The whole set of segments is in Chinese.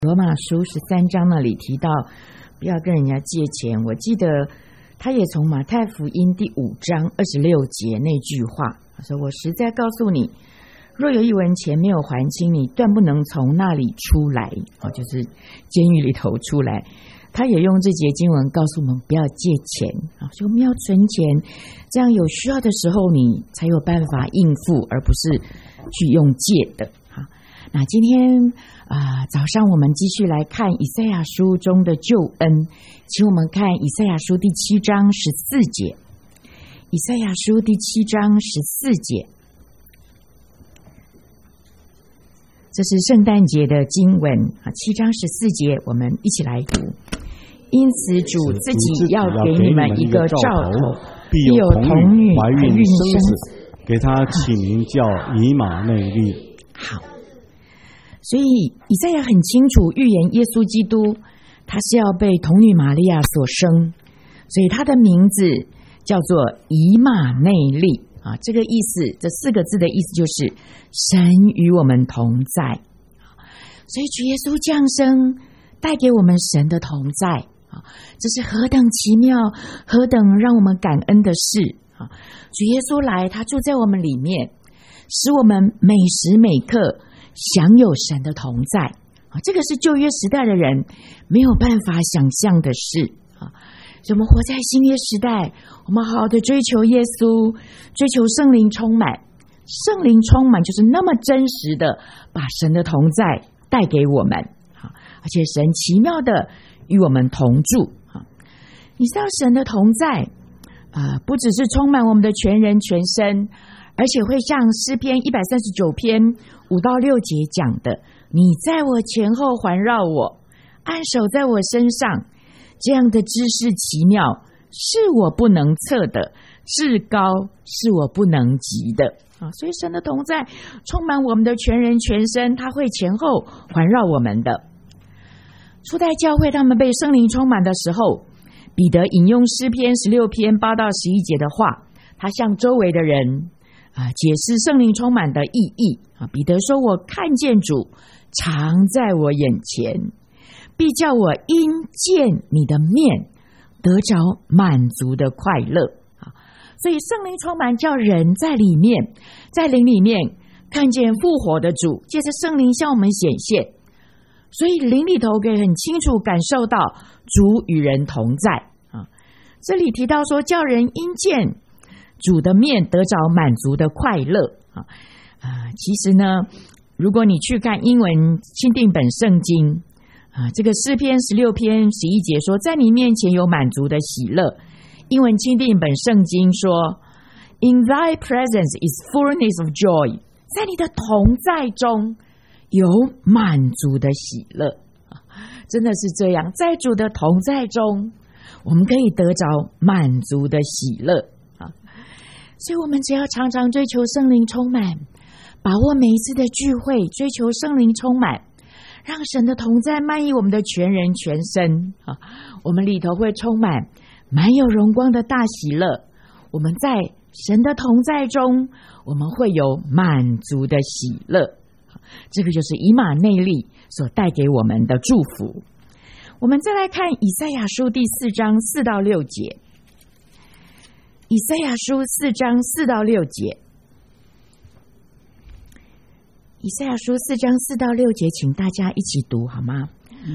罗马书13章那里提到不要跟人家借钱，我记得他也从马太福音第5章26节那句话，他说我实在告诉你，若有一文钱没有还清，你断不能从那里出来，就是监狱里头出来。他也用这节经文告诉我们不要借钱，所以我们要存钱，这样有需要的时候你才有办法应付，而不是去用借的。那今天早上我们继续来看以赛亚书中的救恩，请我们看以赛亚书第7章14节。以赛亚书第7章14节，这是圣诞节的经文7章14节，我们一起来读。因此主自己要给你们一个兆头，必有童女怀孕生子， 给他起名叫以马内利。 好，所以以赛亚很清楚预言耶稣基督他是要被童女玛利亚所生，所以他的名字叫做以马内利这个意思，这4个字的意思就是神与我们同在。所以主耶稣降生带给我们神的同在，这是何等奇妙，何等让我们感恩的事。主耶稣来，他住在我们里面，使我们每时每刻享有神的同在，这个是旧约时代的人没有办法想象的事。所以我们活在新约时代，我们好好的追求耶稣，追求圣灵充满。圣灵充满就是那么真实的把神的同在带给我们，而且神奇妙的与我们同住。你知道神的同在不只是充满我们的全人全身，而且会像诗篇139篇5到6节讲的，你在我前后环绕我，按手在我身上，这样的知识奇妙，是我不能测的，至高是我不能及的。所以神的同在充满我们的全人全身，他会前后环绕我们的。初代教会他们被圣灵充满的时候，彼得引用诗篇16篇8到11节的话，他向周围的人解释圣灵充满的意义。彼得说，我看见主常在我眼前，必叫我因见你的面得着满足的快乐。所以圣灵充满叫人在里面，在灵里面看见复活的主，借着圣灵向我们显现，所以灵里头可以很清楚感受到主与人同在。这里提到说叫人因见主的面得着满足的快乐。其实呢，如果你去看英文钦定本圣经这个诗篇16篇11节说，在你面前有满足的喜乐。英文钦定本圣经说 In thy presence is fullness of joy， 在你的同在中有满足的喜乐。真的是这样，在主的同在中我们可以得着满足的喜乐。所以我们只要常常追求圣灵充满，把握每一次的聚会，追求圣灵充满，让神的同在漫溢我们的全人全身，我们里头会充满满有荣光的大喜乐。我们在神的同在中，我们会有满足的喜乐。这个就是以马内利所带给我们的祝福。我们再来看以赛亚书第4章4到6节。以赛亚书4章4到6节。以赛亚书4章4到6节，请大家一起读好吗？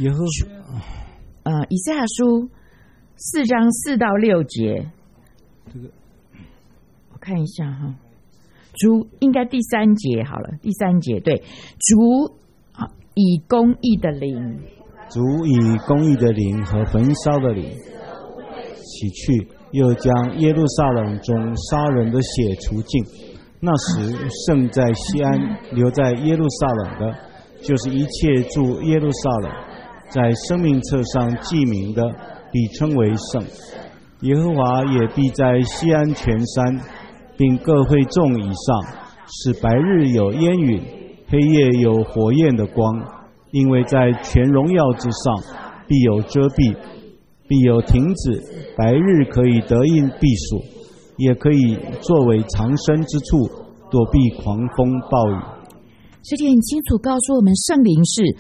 以赛亚书4章4到6节，我看一下哈，主应该第3节好了，第3节对，主以公义的灵， 主以公义的灵和焚烧的灵洗去，又将耶路撒冷中杀人的血除尽。那时剩在西安留在耶路撒冷的，就是一切住耶路撒冷在生命册上记名的，必称为圣。耶和华也必在西安全山并各会众以上，使白日有烟云，黑夜有火焰的光，因为在全荣耀之上必有遮蔽，必有亭子，白日可以得应避暑，也可以作为藏身之处，躲避狂风暴雨。 这里很清楚告诉我们，圣灵是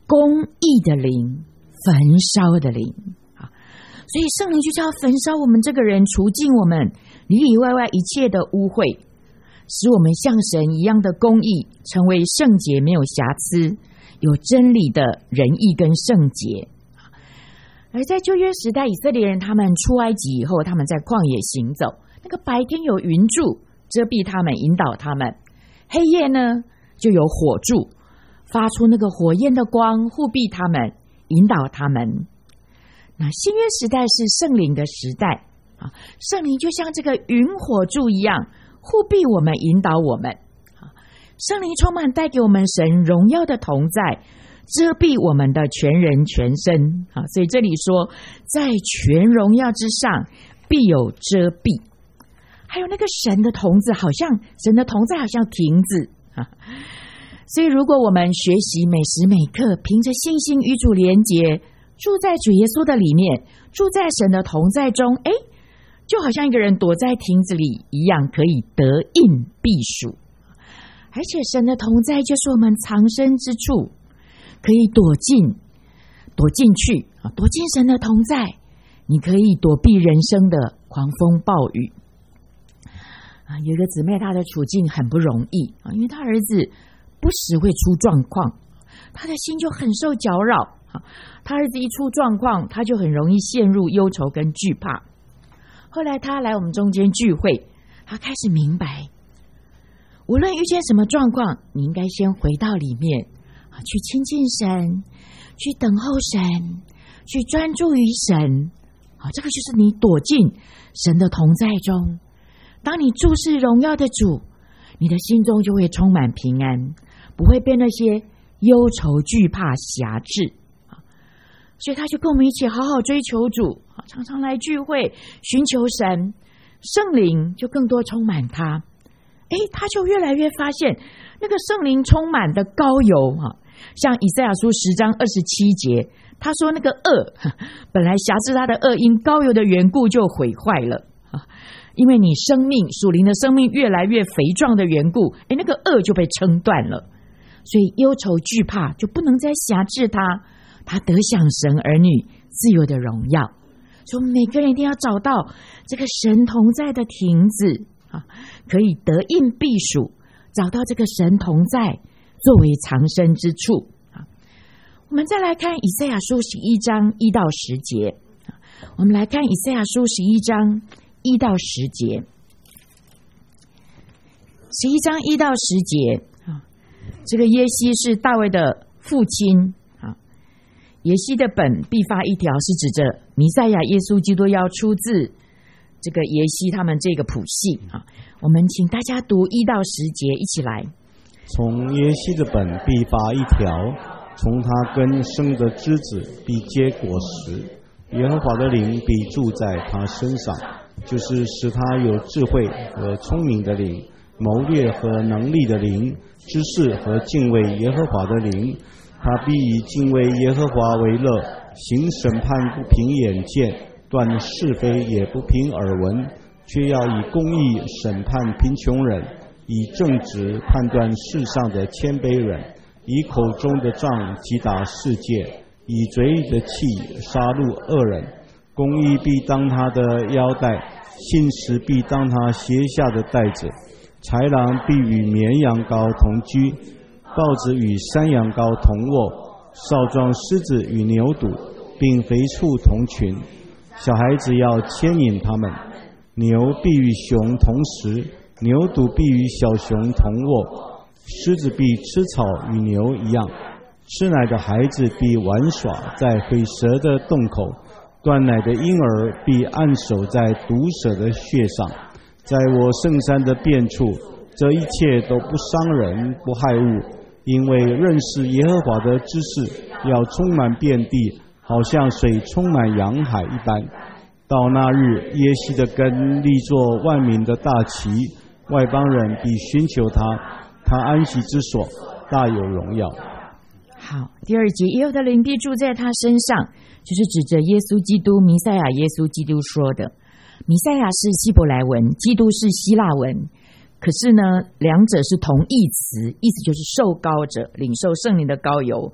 公义的灵，焚烧的灵啊。所以圣灵就是要焚烧我们这个人，除尽我们里里外外一切的污秽，使我们像神一样的公义，成为圣洁，没有瑕疵，有真理的仁义跟圣洁。而在旧约时代，以色列人他们出埃及以后，他们在旷野行走，那个白天有云柱遮蔽他们，引导他们，黑夜呢就有火柱发出那个火焰的光，护庇他们，引导他们。那新约时代是圣灵的时代啊，圣灵就像这个云火柱一样，护庇我们，引导我们。圣灵充满，带给我们神荣耀的同在，遮蔽我们的全人全身啊。所以这里说，在全荣耀之上必有遮蔽。还有那个神的同在，好像亭子啊。所以如果我们学习每时每刻凭着信心与主连结，住在主耶稣的里面，住在神的同在中，就好像一个人躲在亭子里一样，可以得印避暑。而且神的同在就是我们藏身之处，可以躲进去，躲进神的同在，你可以躲避人生的狂风暴雨。有一个姊妹，她的处境很不容易，因为她儿子不时会出状况，她的心就很受搅扰。她儿子一出状况，她就很容易陷入忧愁跟惧怕。后来她来我们中间聚会，她开始明白，无论遇见什么状况，你应该先回到里面去亲近神，去等候神，去专注于神。这个就是你躲进神的同在中。当你注视荣耀的主，你的心中就会充满平安，不会被那些忧愁惧怕辖制。所以他就跟我们一起好好追求主，常常来聚会寻求神，圣灵就更多充满他。他就越来越发现那个圣灵充满的膏油，像以赛亚书10章27节，他说那个恶本来辖制他的恶，因膏油的缘故就毁坏了。因为你生命属灵的生命越来越肥壮的缘故，那个恶就被撑断了，所以忧愁惧怕就不能再辖制他，他得享神儿女自由的荣耀。所以我们每个人一定要找到这个神同在的亭子，可以得印避暑，找到这个神同在作为藏身之处。我们再来看以赛亚书11章1到10节，我们来看以赛亚书11章1到10节，11章1到10节，这个耶西是大卫的父亲，耶西的本必发一条，是指着弥赛亚耶稣基督要出自这个耶西他们这个谱系。我们请大家读1到10节，一起来。 从耶西的本必发一条，从他根生的枝子必结果实，耶和华的灵必住在他身上，就是使他有智慧和聪明的灵，谋略和能力的灵，知识和敬畏耶和华的灵。他必以敬畏耶和华为乐，行审判不凭眼见，断是非也不凭耳闻，却要以公义审判贫穷人，以正直判断世上的谦卑人，以口中的杖击打世界，以嘴里的气杀戮恶人。公义必当他的腰带，信实必当他鞋下的带子。豺狼必与绵羊羔同居，豹子与山羊羔同卧，少壮狮子与牛犊并肥畜同群。小孩子要牵引他们，牛必与熊同食，牛犊必与小熊同卧，狮子必吃草与牛一样。吃奶的孩子必玩耍在虺蛇的洞口，断奶的婴儿必按手在毒蛇的穴上。在我圣山的遍处，这一切都不伤人不害物，因为认识耶和华的知识要充满遍地，好像水充满洋海一般。到那日，耶西的根立作万民的大旗，外邦人必寻求他，他安息之所大有荣耀。 好，第2节，耶和华的灵必住在他身上，就是指着耶稣基督，弥赛亚耶稣基督说的。弥赛亚是希伯来文，基督是希腊文，可是呢，两者是同义词，意思就是受膏者，领受圣灵的膏油。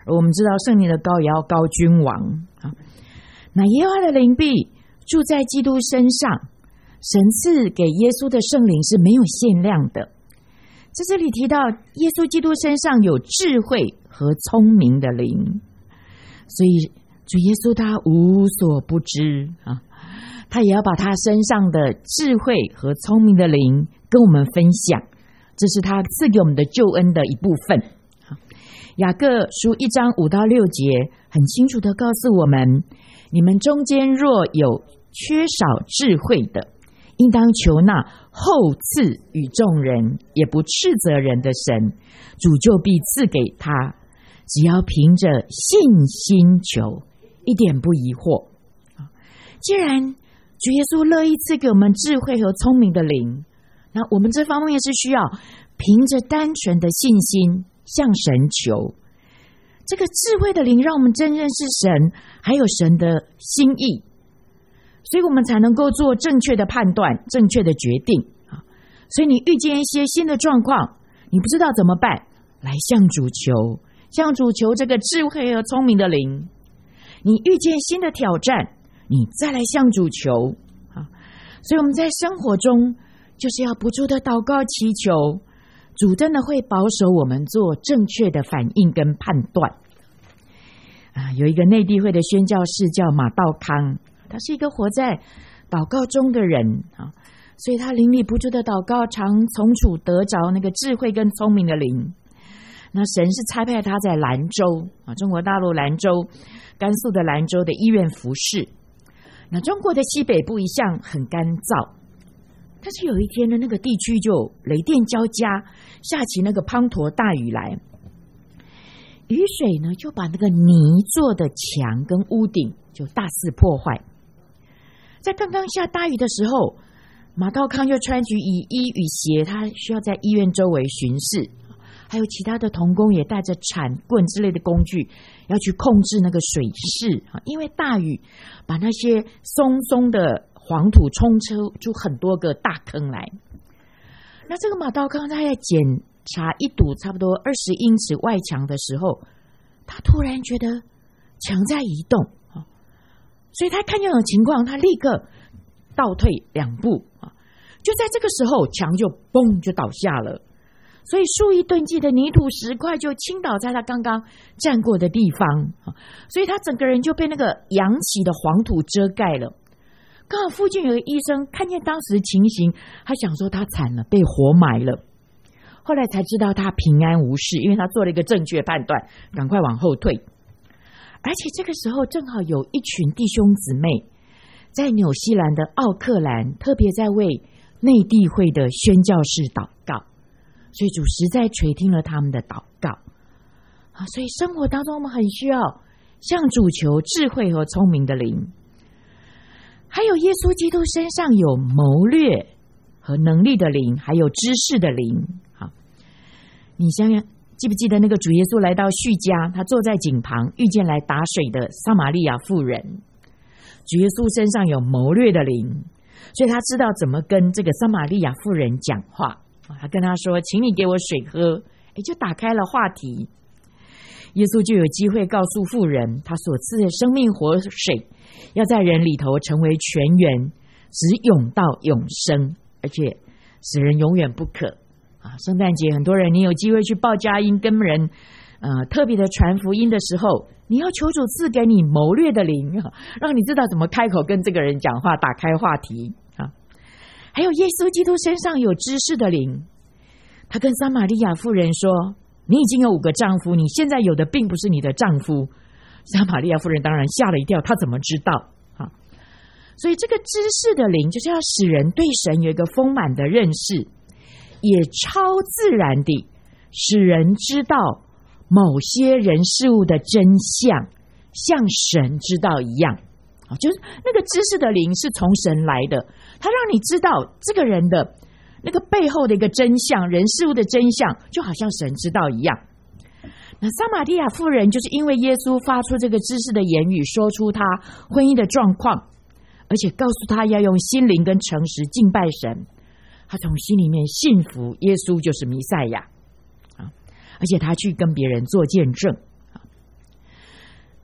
而我们知道圣灵的膏也要膏君王啊。那耶和华的灵必住在基督身上，神赐给耶稣的圣灵是没有限量的。在这里提到耶稣基督身上有智慧和聪明的灵，所以主耶稣他无所不知啊，他也要把他身上的智慧和聪明的灵跟我们分享，这是他赐给我们的救恩的一部分。雅各书1章5到6节很清楚的告诉我们，你们中间若有缺少智慧的，应当求那厚赐与众人也不斥责人的神，主就必赐给他，只要凭着信心求，一点不疑惑。既然主耶稣乐意赐给我们智慧和聪明的灵，那我们这方面是需要凭着单纯的信心向神求。这个智慧的灵让我们真认识神还有神的心意，所以我们才能够做正确的判断，正确的决定。所以你遇见一些新的状况，你不知道怎么办，来向主求，向主求这个智慧和聪明的灵。你遇见新的挑战，你再来向主求。所以我们在生活中就是要不住的祷告祈求，主真的会保守我们做正确的反应跟判断。有一个内地会的宣教士叫马道康，他是一个活在祷告中的人啊，所以他灵里不住的祷告，常从主得着那个智慧跟聪明的灵。那神是差派他在兰州啊，中国大陆兰州、甘肃的兰州的医院服侍。那中国的西北部一向很干燥，但是有一天呢，那个地区就雷电交加，下起那个滂沱大雨来，雨水呢就把那个泥做的墙跟屋顶就大肆破坏。在刚刚下大雨的时候，马道康就穿起雨衣雨鞋，他需要在医院周围巡视，还有其他的同工也带着铲棍之类的工具要去控制那个水势，因为大雨把那些松松的黄土冲出很多个大坑来。那这个马道康他在检查一堵差不多20英尺外墙的时候，他突然觉得墙在移动，所以他看见这种情况，他立刻倒退2步，就在这个时候墙就嘣就倒下了，所以数以吨计的泥土石块就倾倒在他刚刚站过的地方，所以他整个人就被那个扬起的黄土遮盖了。刚好附近有个医生看见当时的情形，还想说他惨了，被活埋了。后来才知道他平安无事，因为他做了一个正确判断，赶快往后退。而且这个时候正好有一群弟兄姊妹在纽西兰的奥克兰特别在为内地会的宣教士祷告，所以主实在垂听了他们的祷告。所以生活当中我们很需要向主求智慧和聪明的灵，还有耶稣基督身上有谋略和能力的灵，还有知识的灵。你想想记不记得那个主耶稣来到叙加，他坐在井旁遇见来打水的撒玛利亚妇人，主耶稣身上有谋略的灵，所以他知道怎么跟这个撒玛利亚妇人讲话。他跟他说请你给我水喝，就打开了话题。耶稣就有机会告诉妇人，他所赐的生命活水要在人里头成为泉源，直涌到永生，而且使人永远不渴。圣诞节很多人你有机会去报佳音，跟人特别的传福音的时候，你要求主赐给你谋略的灵，让你知道怎么开口跟这个人讲话，打开话题。还有耶稣基督身上有知识的灵，他跟撒玛利亚妇人说，你已经有5个丈夫，你现在有的并不是你的丈夫。撒玛利亚妇人当然吓了一跳，她怎么知道？所以这个知识的灵就是要使人对神有一个丰满的认识，也超自然地使人知道某些人事物的真相，像神知道一样。就是那个知识的灵是从神来的，他让你知道这个人的那个背后的一个真相，人事物的真相，就好像神知道一样。那撒玛利亚妇人就是因为耶稣发出这个知识的言语，说出他婚姻的状况，而且告诉他要用心灵跟诚实敬拜神，他从心里面信服耶稣就是弥赛亚，而且他去跟别人做见证。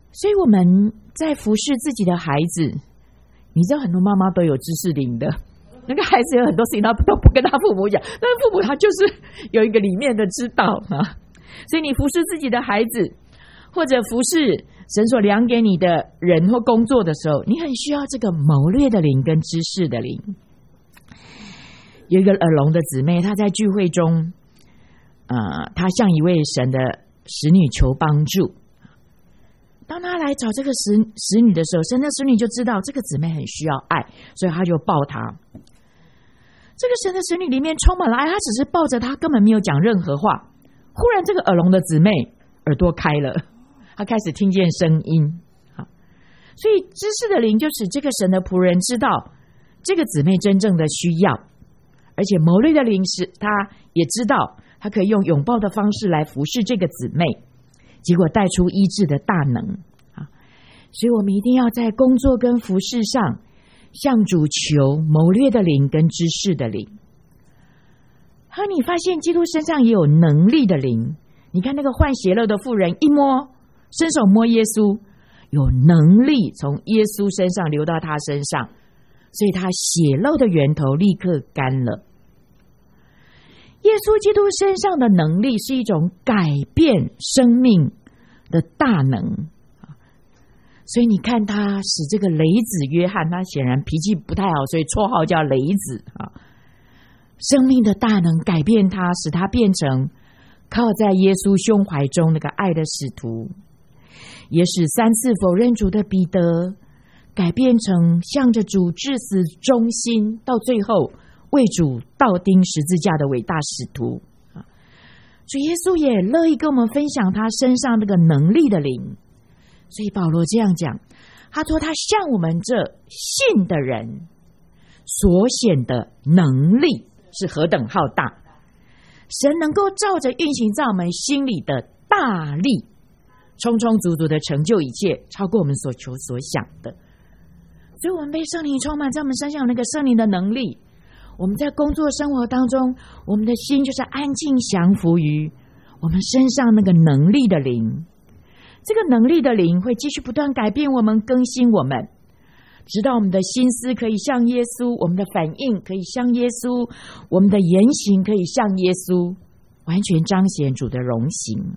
所以我们在服侍自己的孩子，你知道很多妈妈都有知识灵的，那个孩子有很多事情他都不跟他父母讲，但是父母他就是有一个里面的知道啊。所以你服侍自己的孩子，或者服侍神所量给你的人或工作的时候，你很需要这个谋略的灵跟知识的灵。有一个耳聋的姊妹，她在聚会中她向一位神的使女求帮助。当她来找这个使女的时候，神的使女就知道这个姊妹很需要爱，所以她就抱她。这个神的使女里面充满了爱，她只是抱着她，根本没有讲任何话。忽然这个耳聋的姊妹耳朵开了，她开始听见声音。所以知识的灵就使这个神的仆人知道这个姊妹真正的需要，而且谋略的灵使她也知道她可以用拥抱的方式来服侍这个姊妹，结果带出医治的大能。所以我们一定要在工作跟服侍上向主求谋略的灵跟知识的灵。还有你发现基督身上也有能力的灵，你看那个患血漏的妇人一摸，伸手摸耶稣，有能力从耶稣身上流到他身上，所以他血漏的源头立刻干了。耶稣基督身上的能力是一种改变生命的大能，所以你看他使这个雷子约翰，他显然脾气不太好，所以绰号叫雷子。生命的大能改变他，使他变成靠在耶稣胸怀中那个爱的使徒，也使3次否认主的彼得改变成向着主至死忠心，到最后为主倒钉十字架的伟大使徒。主耶稣也乐意跟我们分享他身上那个能力的灵，所以保罗这样讲，他说他向我们这信的人所显的能力是何等浩大，神能够照着运行在我们心里的大力，充充足足的成就一切，超过我们所求所想的。所以我们被圣灵充满，在我们身上有那个圣灵的能力，我们在工作生活当中，我们的心就是安静降服于我们身上那个能力的灵。这个能力的灵会继续不断改变我们，更新我们，直到我们的心思可以像耶稣，我们的反应可以像耶稣，我们的言行可以像耶稣，完全彰显主的荣行。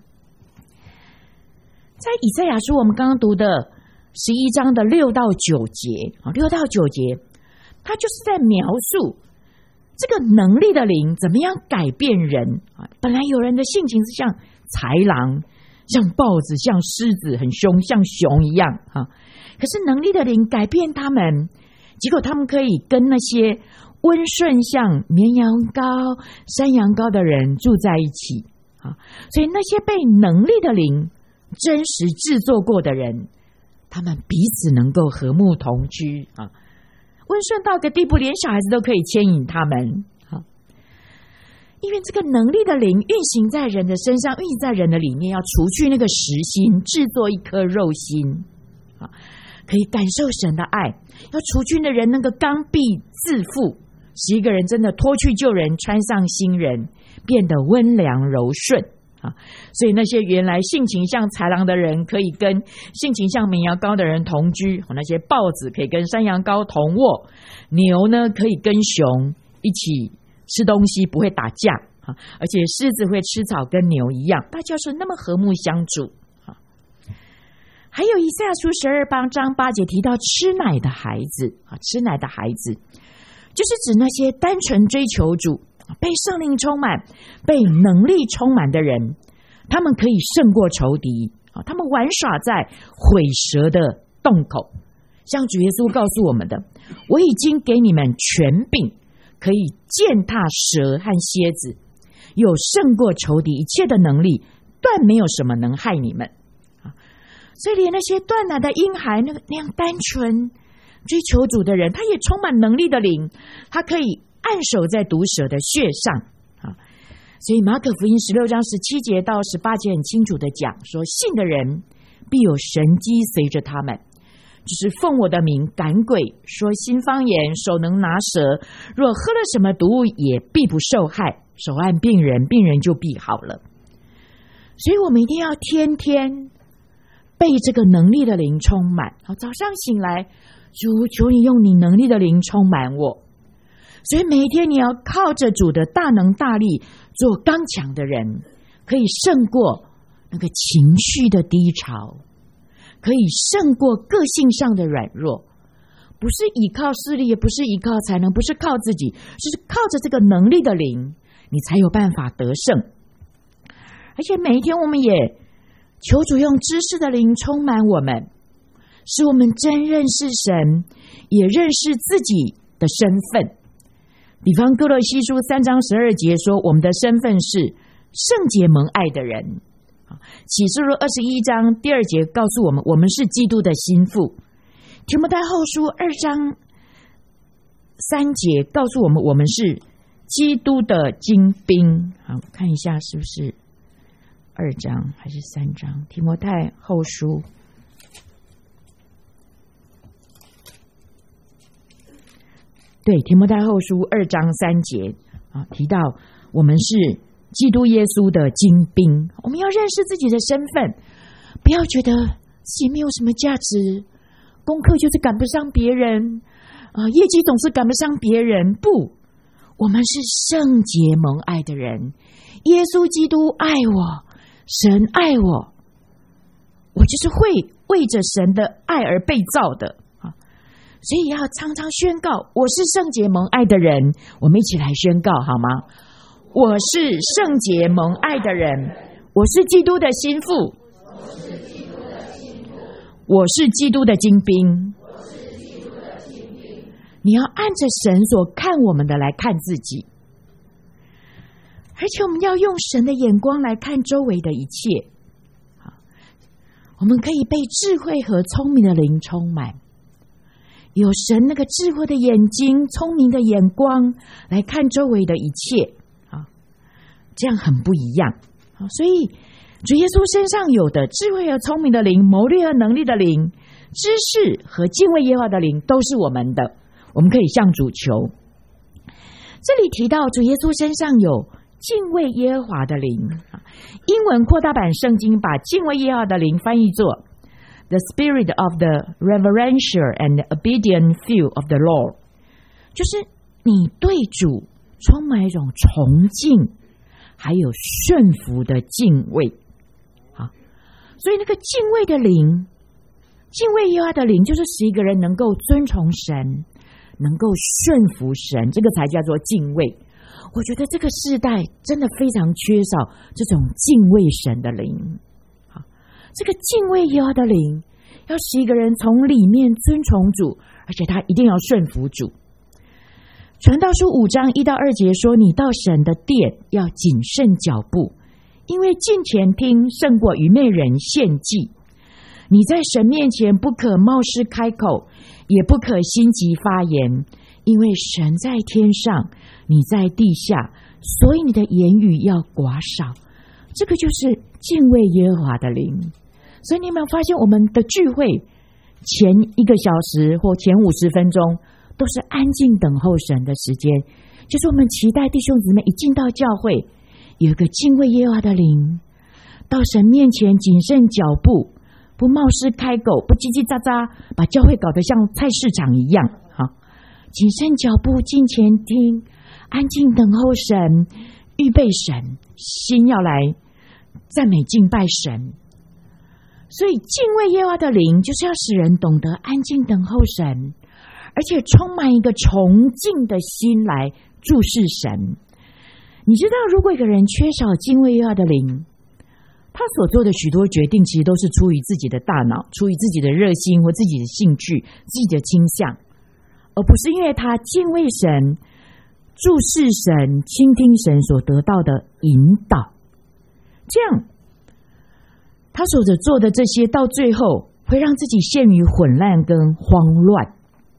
在以赛亚书我们刚刚读的11章的6到9节，6到9节它就是在描述这个能力的灵怎么样改变人。本来有人的性情是像豺狼，像豹子，像狮子，很凶，像熊一样。可是能力的灵改变他们，结果他们可以跟那些温顺像绵羊羔、山羊羔的人住在一起。所以那些被能力的灵真实制作过的人，他们彼此能够和睦同居，温顺到个地步，连小孩子都可以牵引他们。因为这个能力的灵运行在人的身上，运行在人的里面，要除去那个实心，制作一颗肉心，可以感受神的爱，要除去那人那个刚愎自负，使一个人真的脱去旧人，穿上新人，变得温良柔顺。所以那些原来性情像豺狼的人，可以跟性情像绵羊羔的人同居；那些豹子可以跟山羊羔同卧，牛呢可以跟熊一起吃东西，不会打架，而且狮子会吃草，跟牛一样，大家是那么和睦相处。还有以赛亚书12章8节提到吃奶的孩子，吃奶的孩子就是指那些单纯追求主、被圣灵充满、被能力充满的人，他们可以胜过仇敌，他们玩耍在毁蛇的洞口，像主耶稣告诉我们的，我已经给你们权柄，可以践踏蛇和蝎子，有胜过仇敌一切的能力，断没有什么能害你们。所以连那些断奶的婴孩，那样单纯追求主的人，他也充满能力的灵，他可以按手在毒蛇的穴上。所以马可福音16章17节到18节很清楚的讲说，信的人必有神机随着他们，就是奉我的名赶鬼，说新方言，手能拿蛇，若喝了什么毒物也必不受害，手按病人，病人就必好了。所以我们一定要天天被这个能力的灵充满。好，早上醒来，主，求你用你能力的灵充满我。所以每一天你要靠着主的大能大力做刚强的人，可以胜过那个情绪的低潮，可以胜过个性上的软弱。不是依靠势力，也不是依靠才能，不是靠自己，是靠着这个能力的灵，你才有办法得胜。而且每一天我们也求主用知识的灵充满我们，使我们真认识神，也认识自己的身份。比方哥罗西书3章12节说，我们的身份是圣洁蒙爱的人。启示录21章第2节告诉我们，我们是基督的心腹。提摩太后书2章3节告诉我们，我们是基督的精兵。好，看一下是不是2章还是3章？提摩太后书对，提摩太后书2章3节提到我们是基督耶稣的精兵。我们要认识自己的身份，不要觉得自己没有什么价值，功课就是赶不上别人业绩总是赶不上别人。不，我们是圣洁蒙爱的人，耶稣基督爱我，神爱我，我就是会为着神的爱而被造的。所以要常常宣告，我是圣洁蒙爱的人。我们一起来宣告好吗？我是圣洁蒙爱的人，我是基督的心腹，我是基督的精兵。你要按着神所看我们的来看自己，而且我们要用神的眼光来看周围的一切。我们可以被智慧和聪明的灵充满，有神那个智慧的眼睛、聪明的眼光来看周围的一切，这样很不一样。所以主耶稣身上有的智慧和聪明的灵、谋略和能力的灵、知识和敬畏耶和华的灵都是我们的，我们可以向主求。这里提到主耶稣身上有敬畏耶和华的灵，英文扩大版圣经把敬畏耶和华的灵翻译作The spirit of the reverential and obedient fear of the Lord， 就是你对主充满一种崇敬还有顺服的敬畏。所以那个敬畏的灵，敬畏耶和华的灵，就是使一个人能够尊崇神，能够顺服神，这个才叫做敬畏。我觉得这个世代真的非常缺少这种敬畏神的灵。这个敬畏耶和华的灵要使一个人从里面尊崇主，而且他一定要顺服主。传道书5章1到2节说，你到神的殿要谨慎脚步，因为近前听胜过愚昧人献祭。你在神面前不可冒失开口，也不可心急发言，因为神在天上，你在地下，所以你的言语要寡少。这个就是敬畏耶和华的灵。所以你有没有发现，我们的聚会前1个小时或前50分钟都是安静等候神的时间，就是我们期待弟兄姊妹一进到教会有一个敬畏耶和华的灵，到神面前谨慎脚步，不冒失开口，不叽叽喳喳把教会搞得像菜市场一样。谨慎脚步，近前听，安静等候神，预备神，心要来赞美敬拜神。所以敬畏耶和华的灵就是要使人懂得安静等候神，而且充满一个崇敬的心来注视神。你知道，如果一个人缺少敬畏耶和华的灵，他所做的许多决定其实都是出于自己的大脑，出于自己的热心或自己的兴趣、自己的倾向，而不是因为他敬畏神、注视神、倾听神所得到的引导。这样他所做的这些到最后会让自己陷于混乱跟慌乱。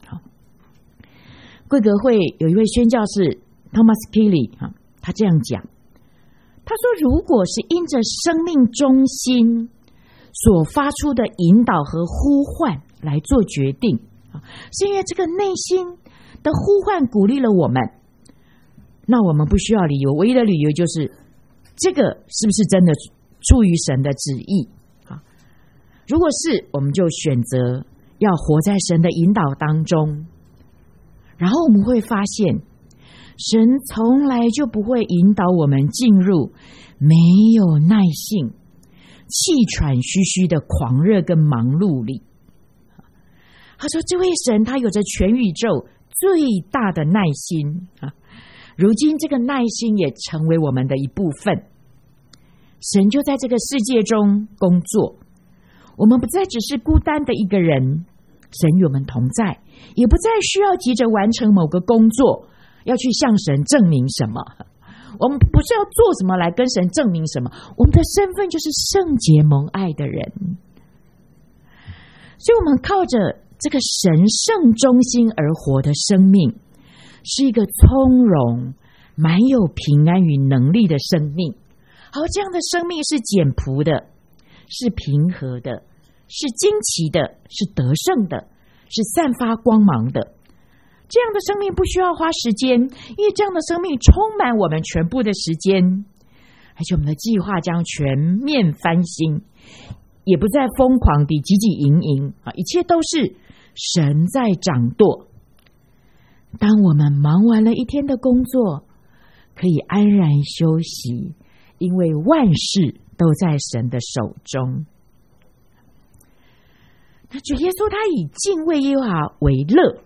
贵格会有一位宣教士 Thomas Kelly， 他这样讲，他说，如果是因着生命中心所发出的引导和呼唤来做决定，是因为这个内心的呼唤鼓励了我们，那我们不需要理由，唯一的理由就是这个是不是真的出于神的旨意。 如果是，我们就选择要活在神的引导当中，然后我们会发现神从来就不会引导我们进入没有耐性、气喘吁吁的狂热跟忙碌里。他说这位神他有着全宇宙最大的耐心，如今这个耐心也成为我们的一部分。神就在这个世界中工作，我们不再只是孤单的一个人，神与我们同在，也不再需要急着完成某个工作，要去向神证明什么。我们不是要做什么来跟神证明什么，我们的身份就是圣洁蒙爱的人。所以我们靠着这个神圣中心而活的生命，是一个从容、满有平安与能力的生命。好，这样的生命是简朴的，是平和的，是惊奇的，是得胜的，是散发光芒的。这样的生命不需要花时间，因为这样的生命充满我们全部的时间，而且我们的计划将全面翻新，也不再疯狂地汲汲营营，一切都是神在掌舵。当我们忙完了一天的工作，可以安然休息，因为万事都在神的手中。那主耶稣他以敬畏耶和华为乐，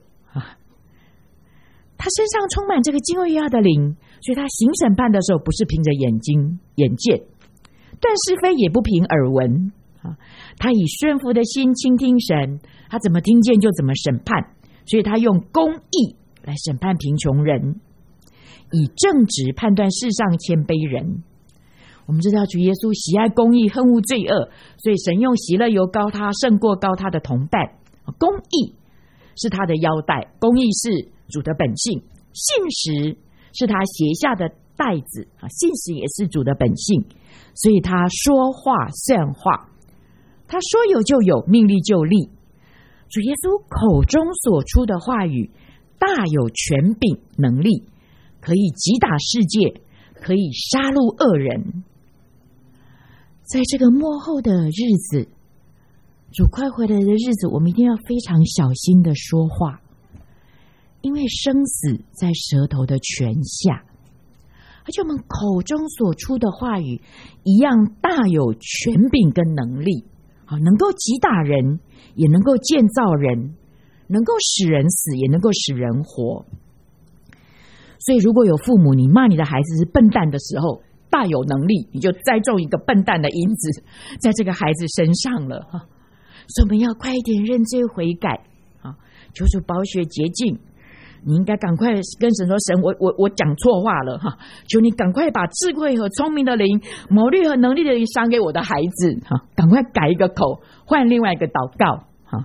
他身上充满这个敬畏耶和华的灵，所以他行审判的时候不是凭着眼见，断是非也不凭耳闻，他以顺服的心倾听神，他怎么听见就怎么审判，所以他用公义来审判贫穷人，以正直判断世上谦卑人。我们知道主耶稣喜爱公义，恨恶罪恶，所以神用喜乐油膏他，胜过膏他的同伴。公义是他的腰带，公义是主的本性，信实是他鞋下的带子，信实也是主的本性，所以他说话算话，他说有就有，命立就立。主耶稣口中所出的话语大有权柄能力，可以击打世界，可以杀戮恶人。在这个末后的日子，主快回来的日子，我们一定要非常小心的说话，因为生死在舌头的权下，而且我们口中所出的话语一样大有权柄跟能力，能够击打人，也能够建造人，能够使人死，也能够使人活。所以如果有父母你骂你的孩子是笨蛋的时候，大有能力你就栽种一个笨蛋的因子在这个孩子身上了。所以我们要快一点认罪悔改，求主宝血洁净。你应该赶快跟神说，神我讲错话了，求你赶快把智慧和聪明的灵、谋略和能力的灵赏给我的孩子，赶快改一个口，换另外一个祷告。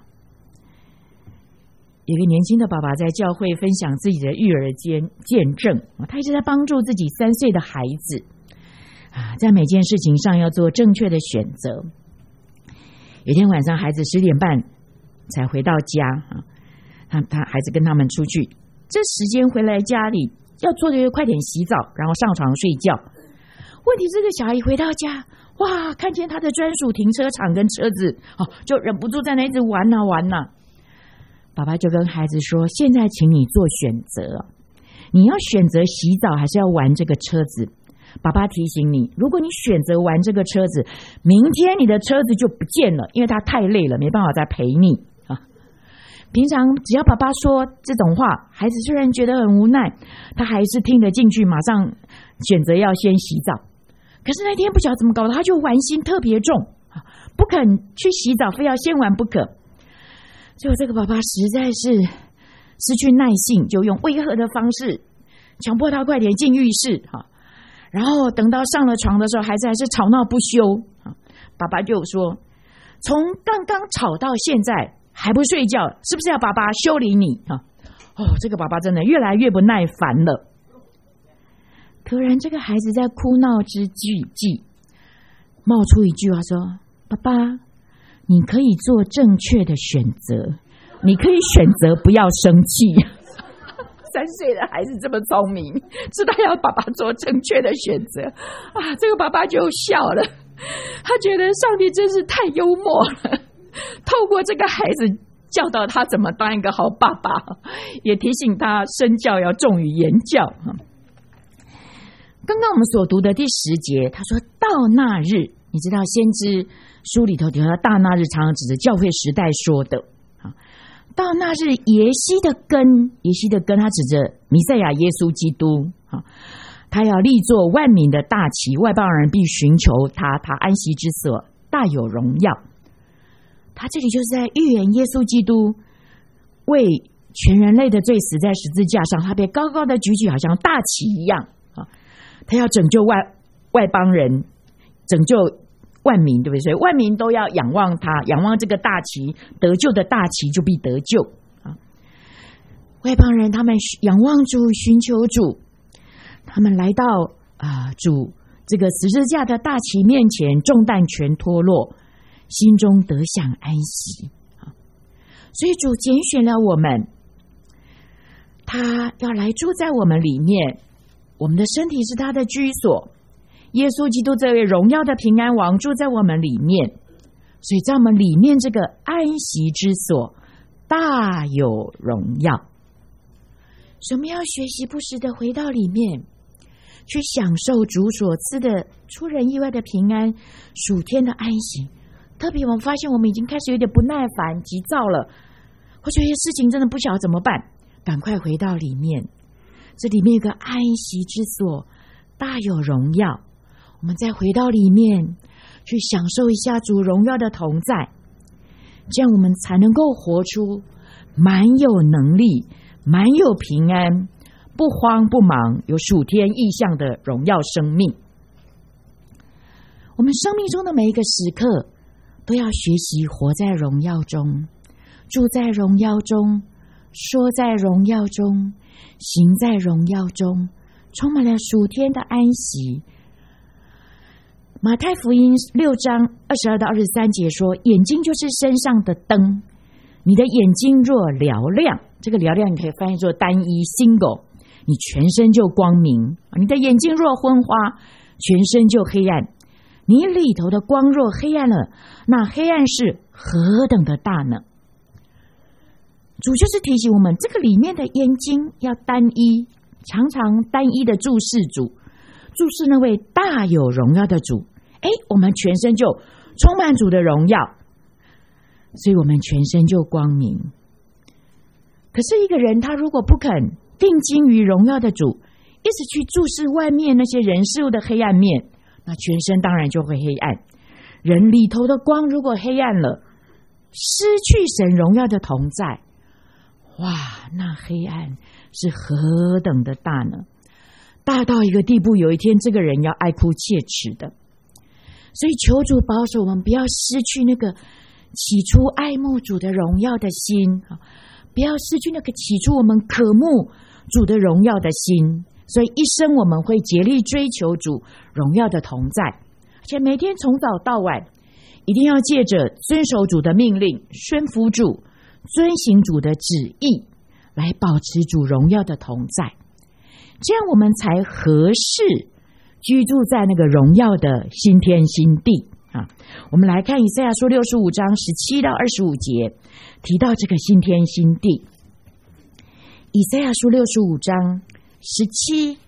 有一个年轻的爸爸在教会分享自己的育儿见证，他一直在帮助自己3岁的孩子在每件事情上要做正确的选择。有一天晚上孩子10点半才回到家，他孩子跟他们出去，这时间回来家里要做的就快点洗澡，然后上床睡觉。问题这个小孩一回到家，哇，看见他的专属停车场跟车子，就忍不住在那一直玩啊。爸爸就跟孩子说，现在请你做选择，你要选择洗澡还是要玩这个车子。爸爸提醒你，如果你选择玩这个车子，明天你的车子就不见了，因为他太累了，没办法再陪你。平常只要爸爸说这种话，孩子虽然觉得很无奈，他还是听得进去，马上选择要先洗澡。可是那天不晓得怎么搞的，他就玩心特别重，不肯去洗澡，非要先玩不可。结果这个爸爸实在是失去耐性，就用威吓的方式强迫他快点进浴室，然后等到上了床的时候，孩子还是吵闹不休。爸爸就说，从刚刚吵到现在还不睡觉，是不是要爸爸修理你？这个爸爸真的越来越不耐烦了。突然这个孩子在哭闹之际冒出一句话说，爸爸，你可以做正确的选择，你可以选择不要生气。3岁的孩子这么聪明，知道要爸爸做正确的选择这个爸爸就笑了，他觉得上帝真是太幽默了。 透过这个孩子教导他怎么当一个好爸爸，也提醒他身教要重于言教。刚刚我们所读的第10节，他说到那日，你知道先知书里头提到大那日常常指着教会时代说的。到那日，耶西的根，他指着弥赛亚耶稣基督，他要立作万民的大旗，外邦人必寻求他，他安息之所大有荣耀。他这里就是在预言耶稣基督为全人类的罪死在十字架上，他被高高的举起，好像大旗一样，他要拯救外邦人，拯救万民，对不对？所以万民都要仰望他，仰望这个大旗，得救的大旗就必得救。外邦人他们仰望主，寻求主，他们来到主这个十字架的大旗面前，重担全脱落，心中得享安息。所以主拣选了我们，他要来住在我们里面，我们的身体是他的居所。耶稣基督这位荣耀的平安王住在我们里面，所以在我们里面这个安息之所大有荣耀。所以我们要学习不时的回到里面，去享受主所赐的出人意外的平安，属天的安息。特别我们发现我们已经开始有点不耐烦急躁了，或者有些事情真的不晓得怎么办，赶快回到里面，这里面有个安息之所大有荣耀，我们再回到里面去享受一下主荣耀的同在，这样我们才能够活出满有能力、满有平安、不慌不忙、有属天意象的荣耀生命。我们生命中的每一个时刻都要学习活在荣耀中，住在荣耀中，说在荣耀中，行在荣耀中，充满了属天的安息。马太福音6章22到23节说，眼睛就是身上的灯，你的眼睛若嘹亮，这个嘹亮你可以翻译作单一 single， 你全身就光明；你的眼睛若昏花，全身就黑暗。你里头的光若黑暗了，那黑暗是何等的大呢？主就是提醒我们，这个里面的眼睛要单一，常常单一的注视主，注视那位大有荣耀的主。我们全身就充满主的荣耀，所以我们全身就光明。可是一个人他如果不肯定睛于荣耀的主，一直去注视外面那些人事物的黑暗面，那全身当然就会黑暗。人里头的光如果黑暗了，失去神荣耀的同在，哇，那黑暗是何等的大呢？大到一个地步，有一天这个人要爱哭切齿的。所以求主保守我们，不要失去那个起初爱慕主的荣耀的心，不要失去那个起初我们渴慕主的荣耀的心。所以一生我们会竭力追求主荣耀的同在，而且每天从早到晚一定要借着遵守主的命令，顺服主，遵行主的旨意，来保持主荣耀的同在，这样我们才合适居住在那个荣耀的新天新地。我们来看以赛亚书65章17到25节，提到这个新天新地。以赛亚书65章17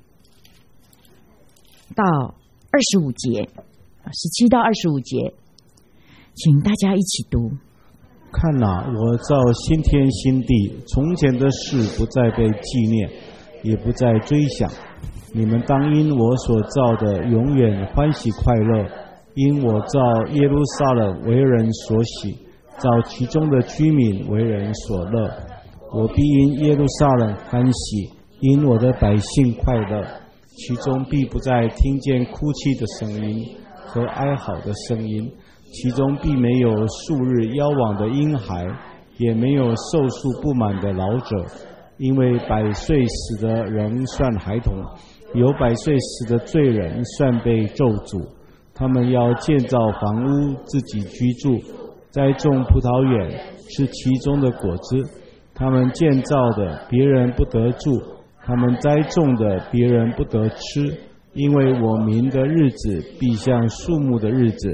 到25节，17到25节，请大家一起读。 看哪，我造新天新地，从前的事不再被纪念，也不再追想。你们当因我所造的永远欢喜快乐，因我造耶路撒冷为人所喜，造其中的居民为人所乐。我必因耶路撒冷欢喜，因我的百姓快乐，其中必不再听见哭泣的声音和哀嚎的声音，其中必没有数日夭亡的婴孩，也没有寿数不满的老者，因为100岁死的仍算孩童，有100岁死的罪人算被咒诅。他们要建造房屋自己居住，栽种葡萄园吃其中的果子。他们建造的别人不得住，他们栽种的别人不得吃，因为我民的日子必像树木的日子，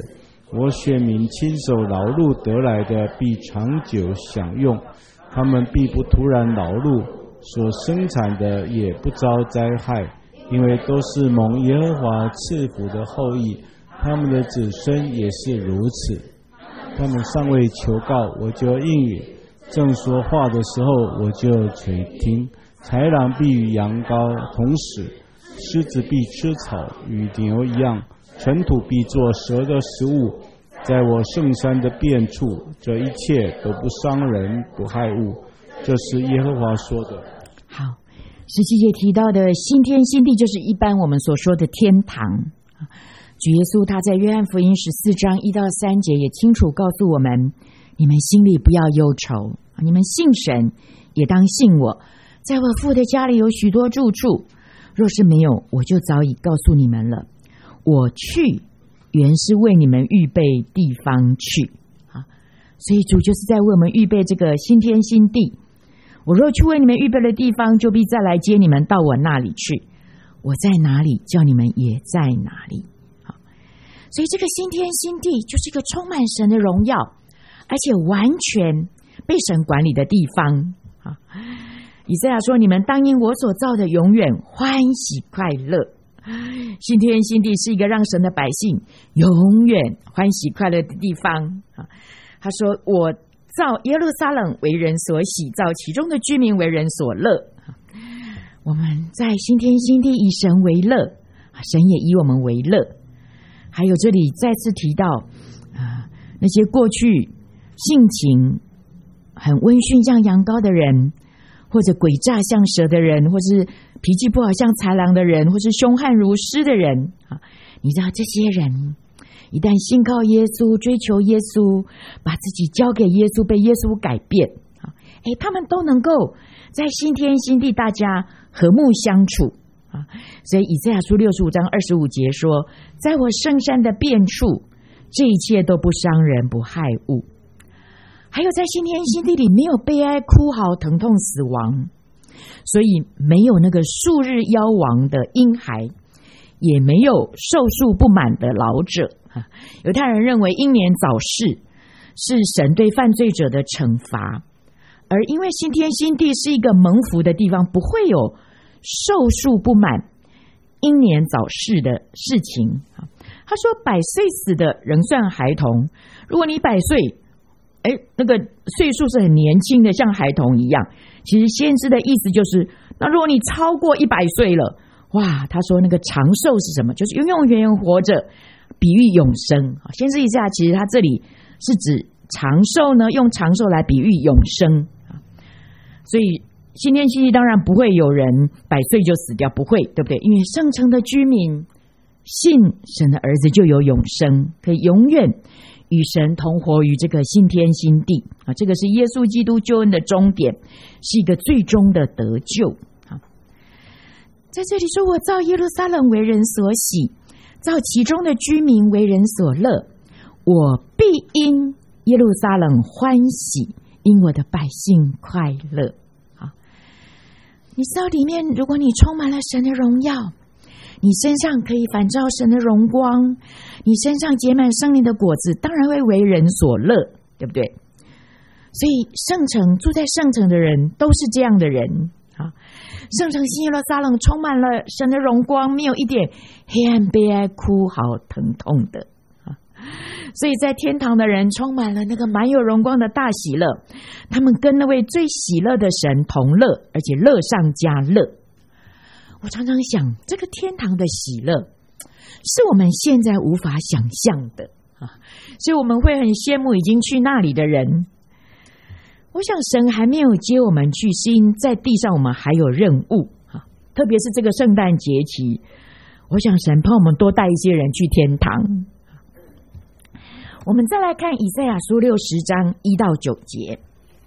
我选民亲手劳碌得来的必长久享用，他们必不突然劳碌，所生产的也不遭灾害，因为都是蒙耶和华赐福的后裔，他们的子孙也是如此。他们尚未求告，我就应允；正说话的时候，我就垂听。豺狼必与羊羔同死，狮子必吃草，与牛一样，尘土必作蛇的食物。在我圣山的遍处，这一切都不伤人不害物，这是耶和华说的。 好，17节提到的新天新地，就是一般我们所说的天堂。主耶稣他在约翰福音14章1到3节也清楚告诉我们，你们心里不要忧愁，你们信神也当信我，在我父的家里有许多住处，若是没有，我就早已告诉你们了。我去原是为你们预备地方去。所以主就是在为我们预备这个新天新地。我若去为你们预备的地方，就必再来接你们到我那里去。我在哪里，叫你们也在哪里。所以这个新天新地就是一个充满神的荣耀，而且完全被神管理的地方。以赛亚说，你们当因我所造的永远欢喜快乐。新天新地是一个让神的百姓永远欢喜快乐的地方。他说，我造耶路撒冷为人所喜，造其中的居民为人所乐。我们在新天新地以神为乐，神也以我们为乐。还有这里再次提到那些过去性情很温驯像羊羔的人，或者诡诈像蛇的人，或是脾气不好像豺狼的人，或是凶悍如狮的人，你知道这些人一旦信靠耶稣，追求耶稣，把自己交给耶稣，被耶稣改变，他们都能够在新天新地大家和睦相处。所以以赛亚书65章25节说，在我圣山的遍处，这一切都不伤人不害物。还有在新天新地里没有悲哀哭嚎疼痛死亡，所以没有那个数日夭亡的婴孩，也没有寿数不满的老者。犹太人认为英年早逝是神对犯罪者的惩罚，而因为新天新地是一个蒙福的地方，不会有寿数不满英年早逝的事情。他说100岁死的仍算孩童，如果你100岁那个岁数是很年轻的，像孩童一样，其实先知的意思就是，那如果你超过100岁了，哇，他说那个长寿是什么？就是永永远远活着，比喻永生。先知以赛亚其实他这里是指长寿呢，用长寿来比喻永生。所以新天新地当然不会有人100岁就死掉，不会，对不对？因为圣城的居民信神的儿子就有永生，可以永远与神同活于这个新天新地。这个是耶稣基督救恩的终点，是一个最终的得救。在这里说，我造耶路撒冷为人所喜，造其中的居民为人所乐，我必因耶路撒冷欢喜，因我的百姓快乐。你知道里面，如果你充满了神的荣耀，你身上可以反照神的荣光，你身上结满圣灵的果子，当然会为人所乐，对不对？所以圣城，住在圣城的人都是这样的人。圣城新耶路撒冷充满了神的荣光，没有一点黑暗悲哀哭嚎疼痛的。所以在天堂的人充满了那个满有荣光的大喜乐，他们跟那位最喜乐的神同乐，而且乐上加乐。我常常想，这个天堂的喜乐是我们现在无法想象的所以我们会很羡慕已经去那里的人。我想神还没有接我们去，是因在地上我们还有任务特别是这个圣诞节期，我想神帮我们多带一些人去天堂。我们再来看以赛亚书60章1到9节。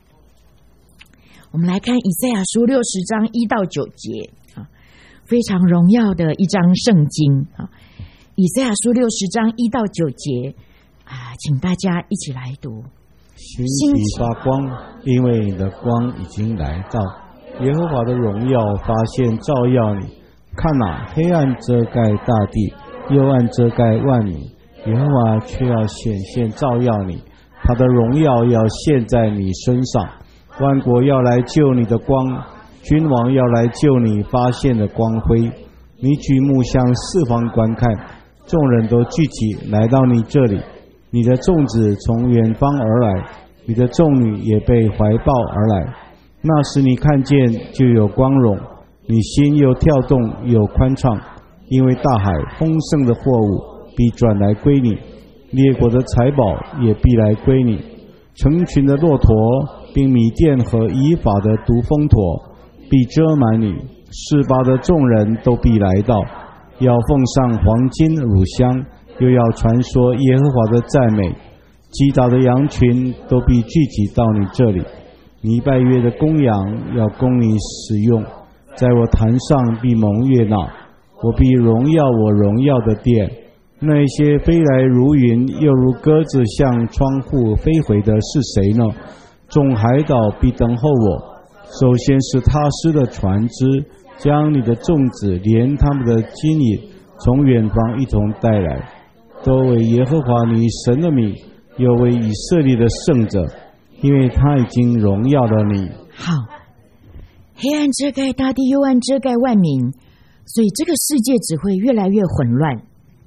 我们来看以赛亚书60章1到9节，非常荣耀的一章圣经。以赛亚书60章1到9节，请大家一起来读。 兴起发光，因为你的光已经来到，耶和华的荣耀发现照耀你。看哪，黑暗遮盖大地，幽暗遮盖万民， 耶和华却要显现照耀你，他的荣耀要现在你身上。万国要来救你的光，君王要来救你发现的光辉。你举目向四方观看，众人都聚集来到你这里。你的众子从远方而来，你的众女也被怀抱而来。那时你看见就有光荣，你心又跳动又宽敞，因为大海丰盛的货物必转来归你，列国的财宝也必来归你。成群的骆驼并米甸和以法的独峰驼必遮满你，示巴的众人都必来到，要奉上黄金乳香，又要传说耶和华的赞美。击打的羊群都必聚集到你这里，你拜约的公羊要供你使用，在我坛上必蒙悦纳，我必荣耀我荣耀的殿。那些飞来如云又如鸽子向窗户飞回的是谁呢？众海岛必等候我。首先是他施的船只，将你的众子连他们的金银从远方一同带来，都为耶和华你神的名，又为以色列的圣者，因为他已经荣耀了你。 好，黑暗遮盖大地，幽暗遮盖万民，所以这个世界只会越来越混乱。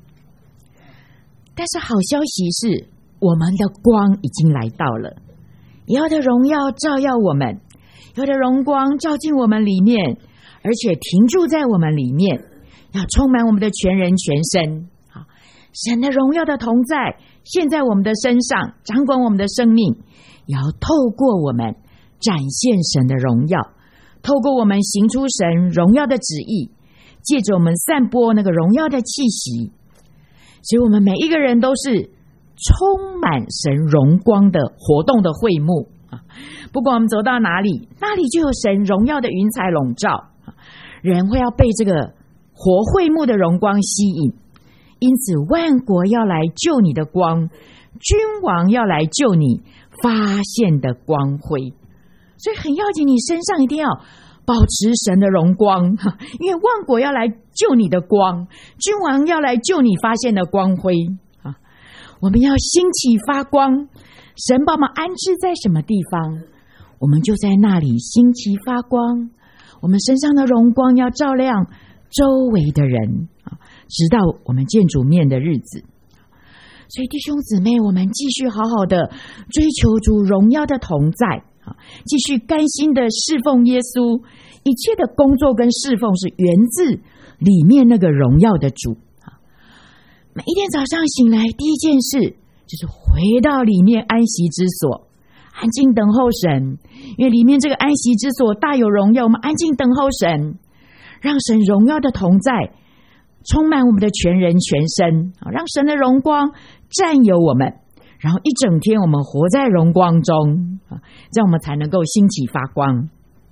但是好消息是，我们的光已经来到了，耶和华的荣耀照耀我们，耶和华的荣光照进我们里面，而且停驻在我们里面，要充满我们的全人全身。好，神的荣耀的同在现在我们的身上，掌管我们的生命，也要透过我们展现神的荣耀，透过我们行出神荣耀的旨意，借着我们散播那个荣耀的气息。所以我们每一个人都是充满神荣光的活动的会幕，不管我们走到哪里，那里就有神荣耀的云彩笼罩，人会要被这个活会幕的荣光吸引。因此万国要来救你的光，君王要来救你发现的光辉。所以很要紧，你身上一定要保持神的荣光，因为万国要来救你的光，君王要来救你发现的光辉。我们要兴起发光，神把我们安置在什么地方，我们就在那里兴起发光。我们身上的荣光要照亮周围的人，直到我们见主面的日子。所以弟兄姊妹，我们继续好好的追求主荣耀的同在，继续甘心的侍奉耶稣。一切的工作跟侍奉是源自里面那个荣耀的主。每一天早上醒来，第一件事就是回到里面安息之所，安静等候神。因为里面这个安息之所大有荣耀，我们安静等候神，让神荣耀的同在充满我们的全人全身，让神的荣光占有我们，然后一整天我们活在荣光中，这样我们才能够兴起发光。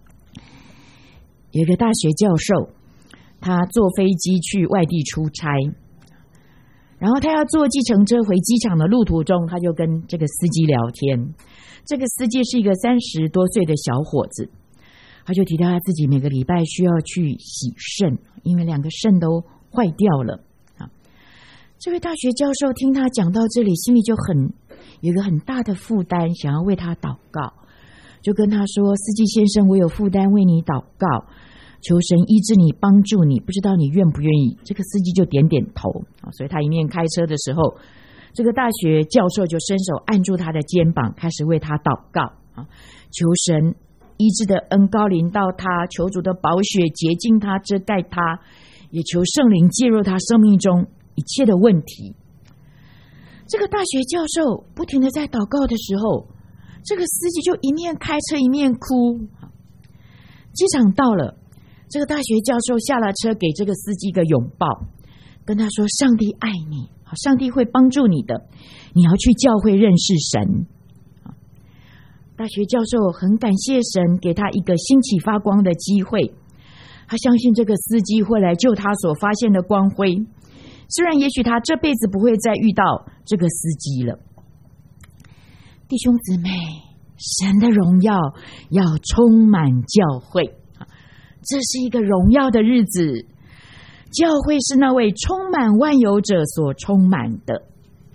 有一个大学教授，他坐飞机去外地出差，然后他要坐计程车回机场的路途中，他就跟这个司机聊天。这个司机是一个30多岁的小伙子，他就提到他自己每个礼拜需要去洗肾，因为2个肾都坏掉了。这位大学教授听他讲到这里，心里就有一个很大的负担，想要为他祷告，就跟他说：司机先生，我有负担为你祷告，求神医治你，帮助你，不知道你愿不愿意？这个司机就点点头。所以他一面开车的时候，这个大学教授就伸手按住他的肩膀，开始为他祷告，求神医治的恩膏临到他，求主的宝血洁净他，遮盖他，也求圣灵介入他生命中一切的问题。这个大学教授不停地在祷告的时候，这个司机就一面开车一面哭。机场到了，这个大学教授下了车，给这个司机一个拥抱，跟他说：上帝爱你，上帝会帮助你的，你要去教会认识神。大学教授很感谢神给他一个兴起发光的机会，他相信这个司机会来救他所发现的光辉，虽然也许他这辈子不会再遇到这个司机了。弟兄姊妹，神的荣耀要充满教会，这是一个荣耀的日子。教会是那位充满万有者所充满的，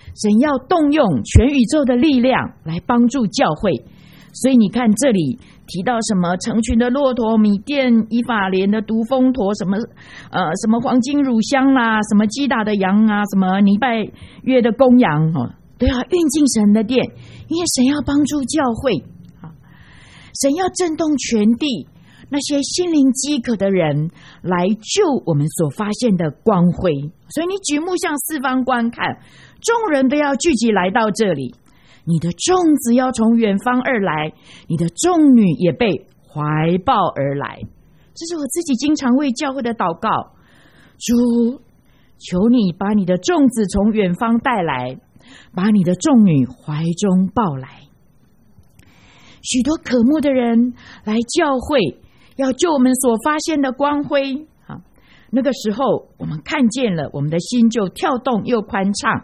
神要动用全宇宙的力量来帮助教会。所以你看这里提到什么成群的骆驼、米甸以法莲的毒蜂驼，什么黄金乳香啦，什么基达的羊啊，什么尼拜约的公羊都要运进神的殿，因为神要帮助教会，神要震动全地那些心灵饥渴的人，来救我们所发现的光辉。所以你举目向四方观看，众人都要聚集来到这里，你的众子要从远方而来，你的众女也被怀抱而来。这是我自己经常为教会的祷告，主，求你把你的众子从远方带来，把你的众女怀中抱来。许多渴慕的人来教会，要救我们所发现的光辉。那个时候我们看见了，我们的心就跳动又宽敞。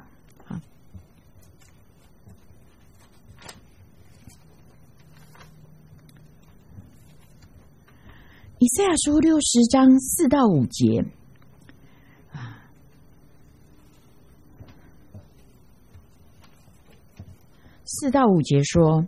以赛亚书60章4到5节，4到5节说，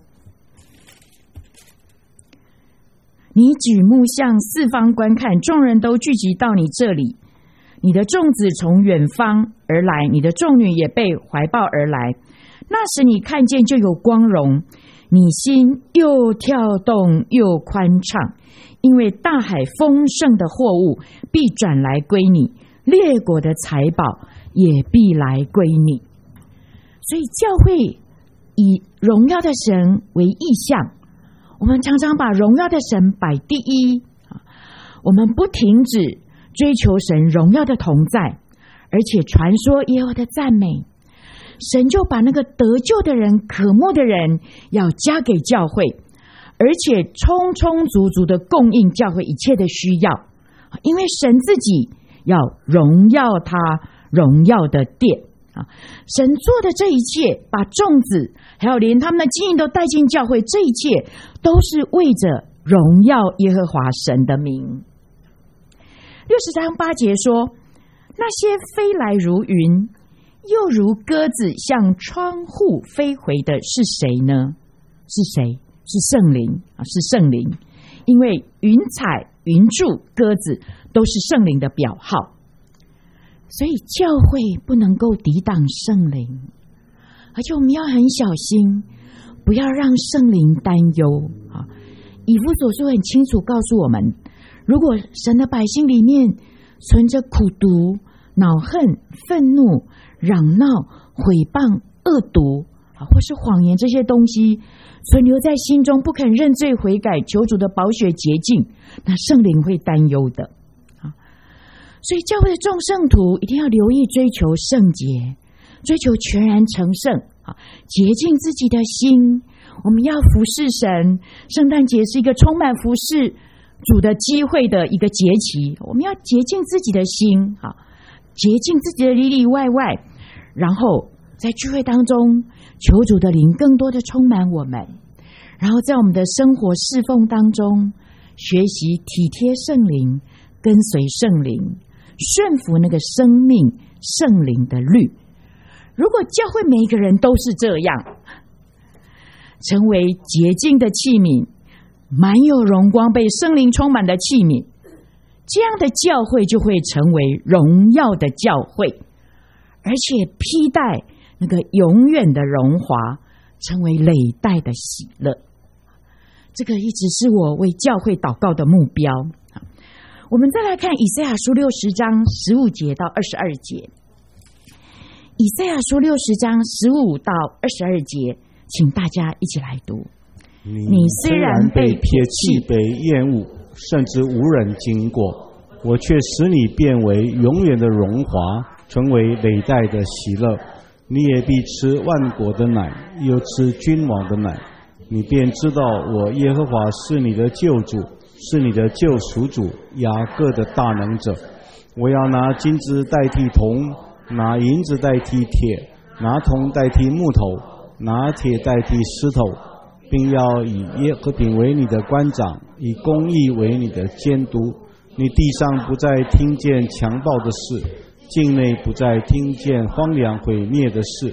你举目向四方观看，众人都聚集到你这里，你的众子从远方而来，你的众女也被怀抱而来。那时你看见就有光荣，你心又跳动又宽敞，因为大海丰盛的货物必转来归你，列国的财宝也必来归你。所以教会以荣耀的神为意象，我们常常把荣耀的神摆第一，我们不停止追求神荣耀的同在，而且传说耶和华的赞美。神就把那个得救的人、渴慕的人要加给教会，而且充充足足的供应教会一切的需要，因为神自己要荣耀他荣耀的殿。神做的这一切，把众子还有连他们的金银都带进教会，这一切都是为着荣耀耶和华神的名。60章8节说，那些飞来如云又如鸽子向窗户飞回的是谁呢？是谁？是圣灵是圣灵。因为云彩、云柱、鸽子都是圣灵的表号，所以教会不能够抵挡圣灵，而且我们要很小心，不要让圣灵担忧。以弗所书很清楚告诉我们，如果神的百姓里面存着苦毒、恼恨、愤怒、嚷闹、毁谤、恶毒或是谎言这些东西存留在心中，不肯认罪悔改，求主的宝血洁净，那圣灵会担忧的。所以教会的众圣徒一定要留意追求圣洁，追求全然成圣，洁净自己的心。我们要服侍神，圣诞节是一个充满服侍主的机会的一个节期，我们要洁净自己的心，洁净自己的里里外外，然后在聚会当中求主的灵更多的充满我们，然后在我们的生活侍奉当中学习体贴圣灵，跟随圣灵，顺服那个生命圣灵的律。如果教会每一个人都是这样，成为洁净的器皿，满有荣光被圣灵充满的器皿，这样的教会就会成为荣耀的教会，而且披戴那个永远的荣华，成为累代的喜乐。这个一直是我为教会祷告的目标。我们再来看以赛亚书60章15节到22节。以赛亚书60章15到22节，请大家一起来读。 你虽然被撇弃、被厌恶，甚至无人经过，我却使你变为永远的荣华，成为累代的喜乐。你也必吃万国的奶，又吃君王的奶，你便知道我耶和华是你的救主，是你的救赎主，雅各的大能者。我要拿金子代替铜，拿银子代替铁，拿铜代替木头，拿铁代替石头，并要以耶和平为你的官长，以公义为你的监督。你地上不再听见强暴的事，境内不再听见荒凉毁灭的事，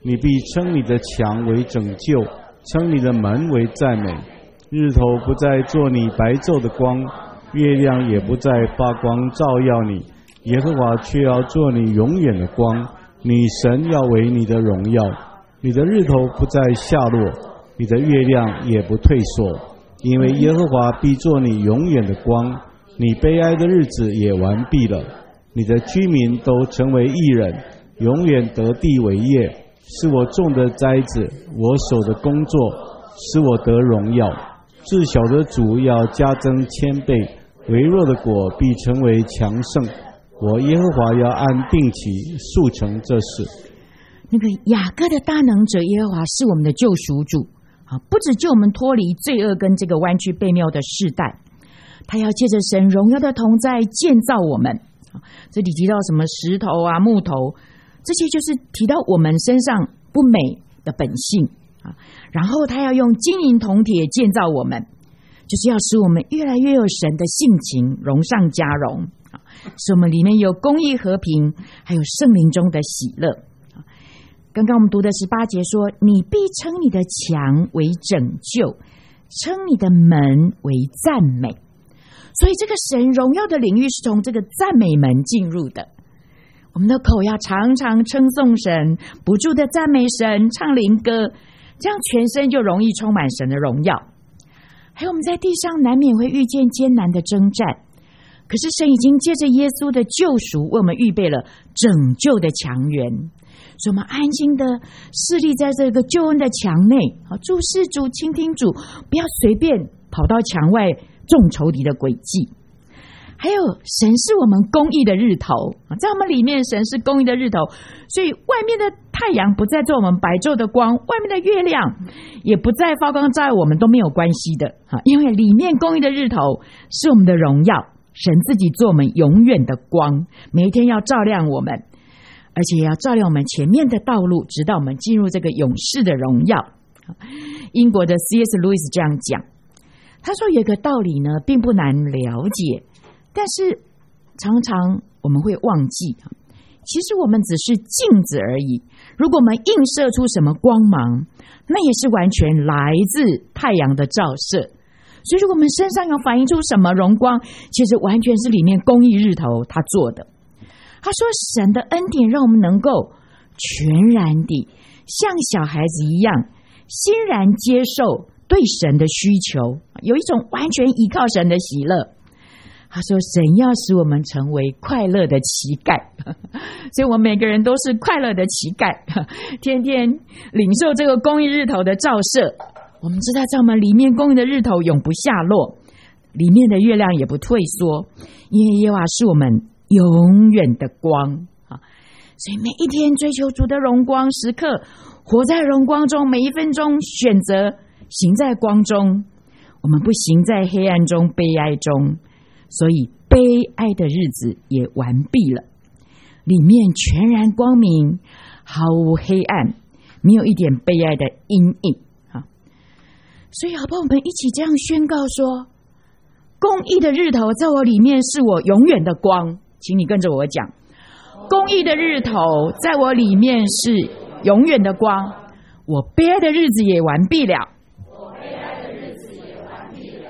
你必称你的墙为拯救，称你的门为赞美。日头不再做你白昼的光，月亮也不再发光照耀你，耶和华却要做你永远的光，你神要为你的荣耀。你的日头不再下落，你的月亮也不退缩，因为耶和华必做你永远的光，你悲哀的日子也完毕了。你的居民都成为义人，永远得地为业，是我种的栽子，我手的工作，使我得荣耀。至小的主要加增千倍，微弱的果必成为强盛。我耶和华要按定期速成这事。 那个雅各的大能者耶和华是我们的救赎主，不只救我们脱离罪恶跟这个弯曲悖谬的世代，他要借着神荣耀的同在建造我们。这里提到什么石头啊、木头，这些就是提到我们身上不美的本性。然后他要用金银铜铁建造我们，就是要使我们越来越有神的性情，荣上加荣，使我们里面有公义和平，还有圣灵中的喜乐。刚刚我们读的18节说，你必称你的墙为拯救，称你的门为赞美。所以这个神荣耀的领域是从这个赞美门进入的。我们的口要常常称颂神，不住的赞美神，唱灵歌，这样全身就容易充满神的荣耀。还有我们在地上难免会遇见艰难的征战，可是神已经借着耶稣的救赎为我们预备了拯救的强援，所以我们安心的侍立在这个救恩的墙内，注视主，倾听主，不要随便跑到墙外中仇敌的诡计。还有神是我们公义的日头，在我们里面神是公义的日头，所以外面的太阳不再做我们白昼的光，外面的月亮也不再发光照耀我们，都没有关系的，因为里面公义的日头是我们的荣耀，神自己做我们永远的光，每一天要照亮我们，而且也要照亮我们前面的道路，直到我们进入这个永世的荣耀。英国的 C.S. Lewis 这样讲，他说有一个道理呢并不难了解，但是常常我们会忘记，其实我们只是镜子而已，如果我们映射出什么光芒，那也是完全来自太阳的照射，所以如果我们身上有反映出什么荣光，其实完全是里面公义日头他做的。他说神的恩典让我们能够全然地像小孩子一样欣然接受对神的需求，有一种完全依靠神的喜乐。他说神要使我们成为快乐的乞丐，所以我们每个人都是快乐的乞丐，天天领受这个公义日头的照射。我们知道在我们里面公义的日头永不下落，里面的月亮也不退缩，因为耶和华是我们永远的光，所以每一天追求主的荣光，时刻活在荣光中，每一分钟选择行在光中，我们不行在黑暗中悲哀中，所以悲哀的日子也完毕了，里面全然光明，毫无黑暗，没有一点悲哀的阴影。所以好不好，我们一起这样宣告说，公义的日头在我里面是我永远的光，请你跟着我讲，公义的日头在我里面是永远的光，我悲哀的日子也完毕了，我悲哀的日子也完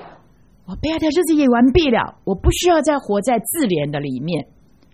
毕了，我不需要再活在自怜的里面。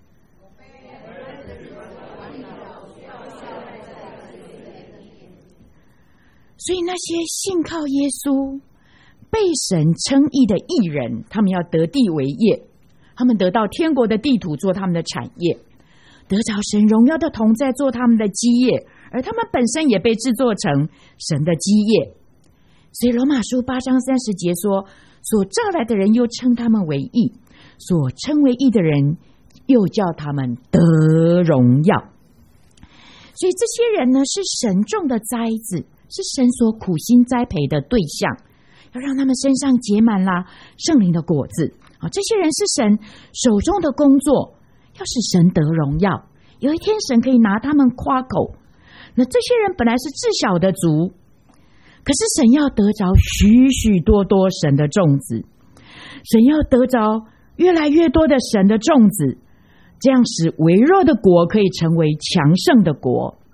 所以那些信靠耶稣被神称义的义人，他们要得地为业，他们得到天国的地土做他们的产业，得着神荣耀的同在做他们的基业，而他们本身也被制作成神的基业。所以罗马书8章30节说，所召来的人又称他们为义，所称为义的人又叫他们得荣耀。所以这些人呢，是神种的栽子，是神所苦心栽培的对象，要让他们身上结满了圣灵的果子。这些人是神手中的工作，要使神得荣耀，有一天神可以拿他们夸口。那这些人本来是至小的族，可是神要得着许许多多神的种子，神要得着越来越多的神的种子，这样使微弱的国可以成为强盛的国，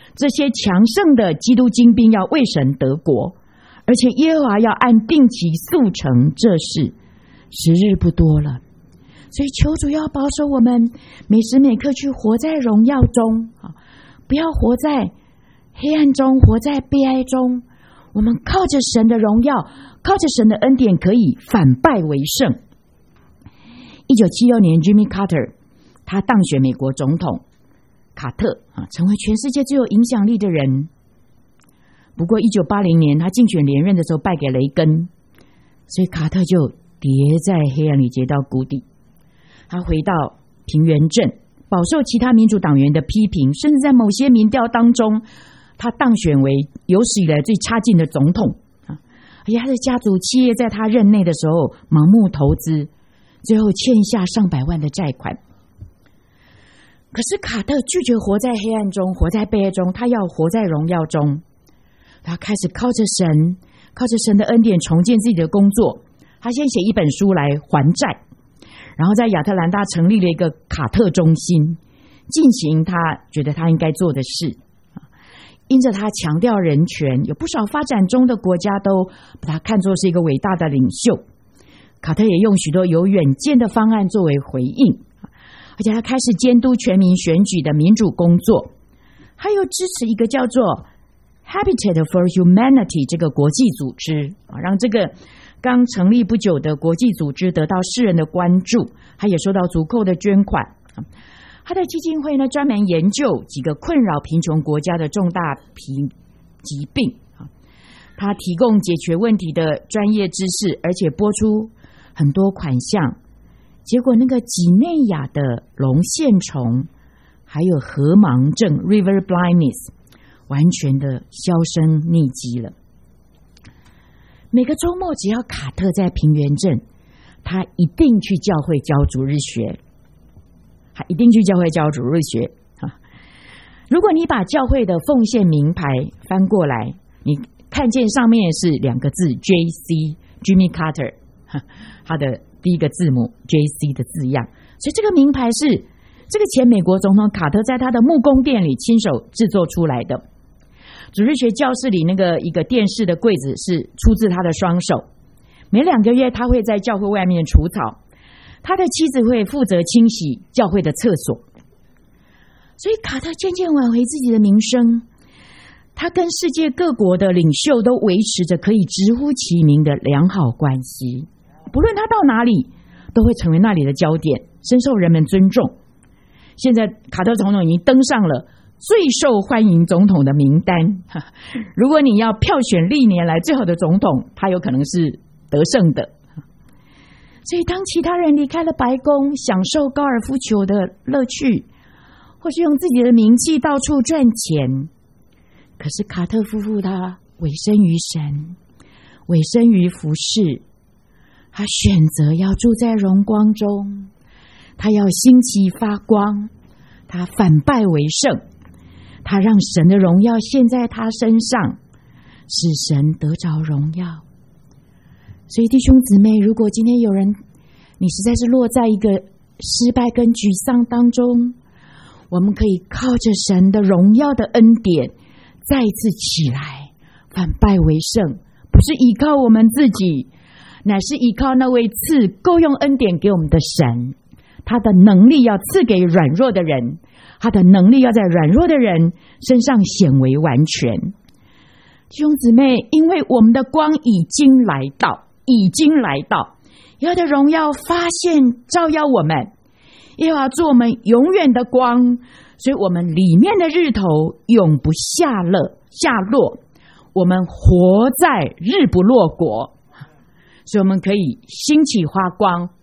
这些强盛的基督精兵要为神得国，而且耶和华要按定期速成这事，时日不多了。所以求主要保守我们每时每刻去活在荣耀中，不要活在黑暗中，活在悲哀中。我们靠着神的荣耀，靠着神的恩典，可以反败为胜。1976年 Jimmy Carter 他当选美国总统，卡特成为全世界最有影响力的人。不过1980年他竞选连任的时候败给雷根，所以卡特就跌在黑暗里跌到谷底。他回到平原镇，饱受其他民主党员的批评，甚至在某些民调当中他当选为有史以来最差劲的总统。而且他的家族企业在他任内的时候盲目投资，最后欠下上百万的债款。可是卡特拒绝活在黑暗中，活在悲哀中，他要活在荣耀中。他开始靠着神的恩典重建自己的工作。他先写一本书来还债，然后在亚特兰大成立了一个卡特中心，进行他觉得他应该做的事。因着他强调人权，有不少发展中的国家都把他看作是一个伟大的领袖。卡特也用许多有远见的方案作为回应，而且他开始监督全民选举的民主工作，还有支持一个叫做 Habitat for Humanity 这个国际组织，让这个刚成立不久的国际组织得到世人的关注，他也收到足够的捐款。他的基金会呢，专门研究几个困扰贫穷国家的重大疾病，他提供解决问题的专业知识，而且拨出很多款项。结果那个几内亚的龙线虫还有河盲症 River Blindness 完全的销声匿迹了。每个周末只要卡特在平原镇，他一定去教会教主日学。一定去教会教主日学。如果你把教会的奉献名牌翻过来，你看见上面是2个字 JC Jimmy Carter， 他的第一个字母 JC 的字样，所以这个名牌是这个前美国总统卡特在他的木工店里亲手制作出来的。主日学教室里那个一个电视的柜子是出自他的双手。每2个月他会在教会外面除草，他的妻子会负责清洗教会的厕所。所以卡特渐渐挽回自己的名声，他跟世界各国的领袖都维持着可以直呼其名的良好关系，不论他到哪里都会成为那里的焦点，深受人们尊重。现在卡特总统已经登上了最受欢迎总统的名单，如果你要票选历年来最好的总统，他有可能是得胜的。所以当其他人离开了白宫，享受高尔夫球的乐趣，或是用自己的名气到处赚钱，可是卡特夫妇他委身于神，委身于服事，他选择要住在荣光中，他要兴起发光，他反败为胜，他让神的荣耀现在他身上，使神得着荣耀。所以弟兄姊妹，如果今天有人你实在是落在一个失败跟沮丧当中，我们可以靠着神的荣耀的恩典再一次起来，反败为胜，不是依靠我们自己，乃是依靠那位赐够用恩典给我们的神。他的能力要赐给软弱的人，他的能力要在软弱的人身上显为完全。弟兄姊妹，因为我们的光已经来到，耶和华的荣耀发现照耀我们，耶和华做我们永远的光，所以我们里面的日头永不下落，我们活在日不落国，所以我们可以兴起发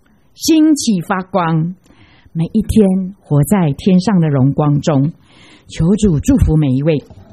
光，每一天活在天上的荣光中。求主祝福每一位。